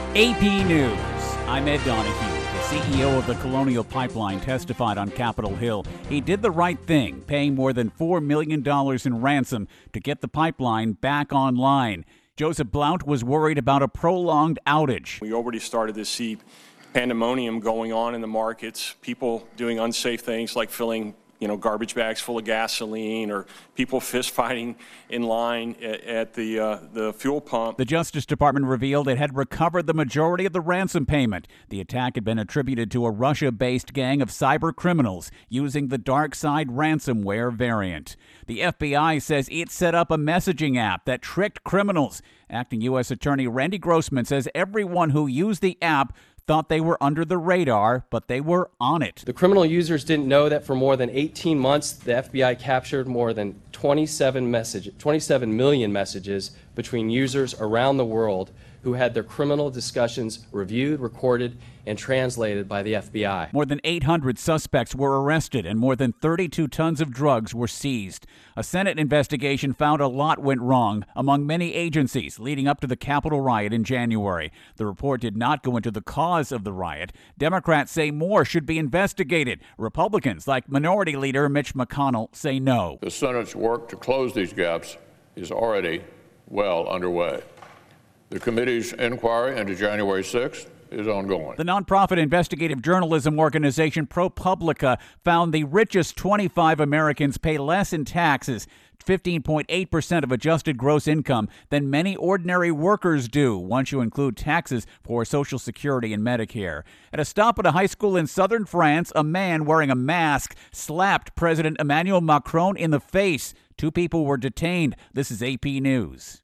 AP News. I'm Ed Donahue. The CEO of the Colonial Pipeline testified on Capitol Hill. He did the right thing, paying more than $4 million in ransom to get the pipeline back online. Joseph Blount was worried about a prolonged outage. We already started to see pandemonium going on in the markets, people doing unsafe things like filling garbage bags full of gasoline, or people fist fighting in line at the fuel pump. The Justice Department revealed it had recovered the majority of the ransom payment. The attack had been attributed to a Russia-based gang of cyber criminals using the DarkSide ransomware variant. The FBI says it set up a messaging app that tricked criminals. Acting U.S. Attorney Randy Grossman says everyone who used the app thought they were under the radar, but they were on it. The criminal users didn't know that for more than 18 months, the FBI captured more than 27 million messages between users around the world who had their criminal discussions reviewed, recorded, and translated by the FBI. More than 800 suspects were arrested and more than 32 tons of drugs were seized. A Senate investigation found a lot went wrong among many agencies leading up to the Capitol riot in January. The report did not go into the cause of the riot. Democrats say more should be investigated. Republicans, like Minority Leader Mitch McConnell, say no. The Senate's work to close these gaps is already well underway. The committee's inquiry into January 6th is ongoing. The nonprofit investigative journalism organization ProPublica found the richest 25 Americans pay less in taxes, 15.8% of adjusted gross income, than many ordinary workers do, once you include taxes for Social Security and Medicare. At a stop at a high school in southern France, a man wearing a mask slapped President Emmanuel Macron in the face. 2 people were detained. This is AP News.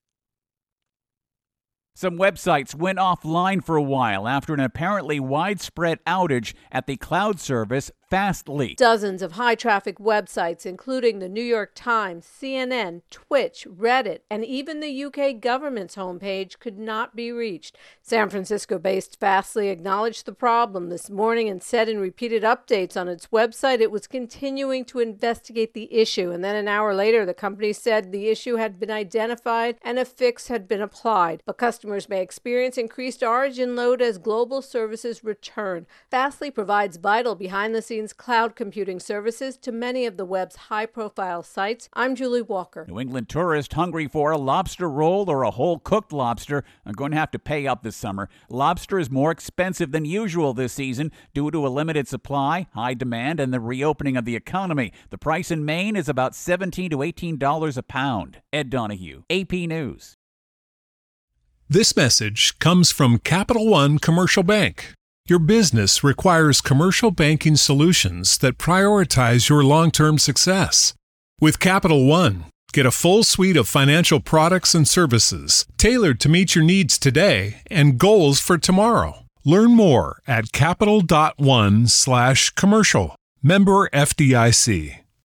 Some websites went offline for a while after an apparently widespread outage at the cloud service Fastly. Dozens of high-traffic websites, including the New York Times, CNN, Twitch, Reddit, and even the UK government's homepage, could not be reached. San Francisco-based Fastly acknowledged the problem this morning and said in repeated updates on its website it was continuing to investigate the issue. And then an hour later, the company said the issue had been identified and a fix had been applied. But customers may experience increased origin load as global services return. Fastly provides vital behind-the-scenes cloud computing services to many of the web's high-profile sites. I'm Julie Walker. New England tourists hungry for a lobster roll or a whole cooked lobster are going to have to pay up this summer. Lobster is more expensive than usual this season due to a limited supply, high demand, and the reopening of the economy. The price in Maine is about $17 to $18 a pound. Ed Donahue, AP News. This message comes from Capital One Commercial Bank. Your business requires commercial banking solutions that prioritize your long-term success. With Capital One, get a full suite of financial products and services tailored to meet your needs today and goals for tomorrow. Learn more at capital.one/commercial. Member FDIC.